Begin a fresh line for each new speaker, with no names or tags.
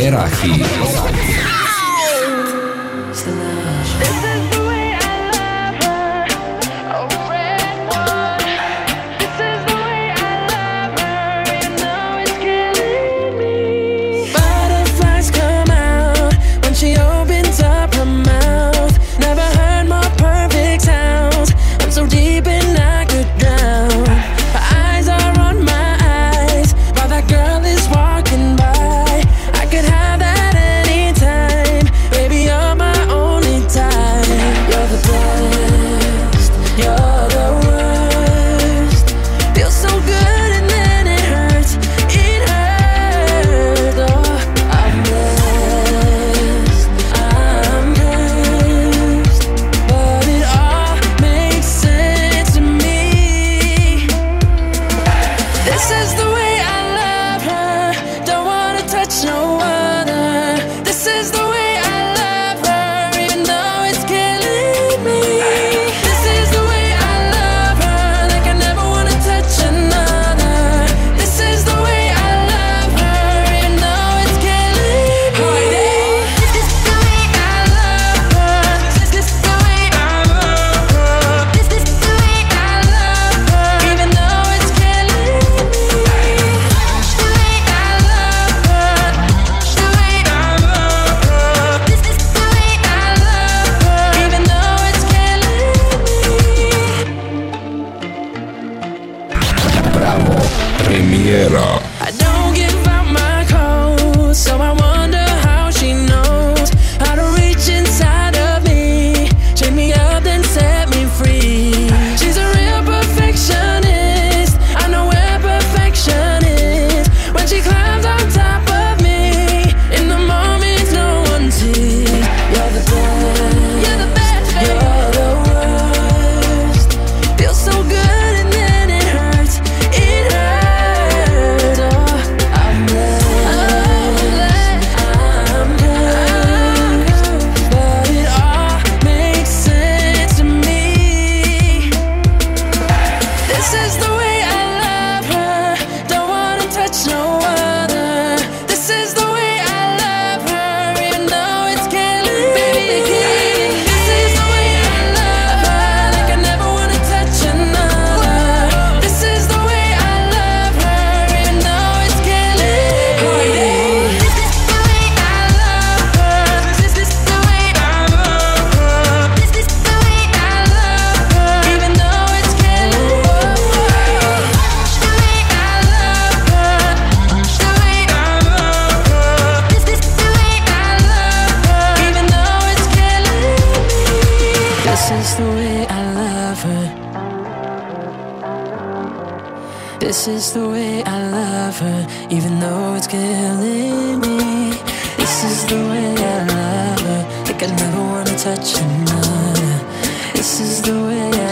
Era Hit. Premiera.
I don't give out my code, so I wonder how she knows how to reach inside of me, shake me up then set me free. She's a real perfectionist, I know where perfection is. When she climbs on top of me, in the moments no one sees. You're the best, you're the best, you're the worst. Feels so good and then it hurts, it hurts. Oh, I'm blessed, I'm cursed, but it all makes sense to me. This is the way I love her, don't wanna touch no other. This is the way I love her, even though it's killing me. This is the way I love her, like I never wanna touch another. This is the way I love her, even though it's killing me. This is the way I love her. This is the way I love her. This is the way I love her, even though it's killing me. The way I love her. The way I love her. This is the way I love her, even though it's killing me. This is the way I love her. This is the way I love her, even though it's killing me. This is the way I love her, like I never wanna touch another. This is the way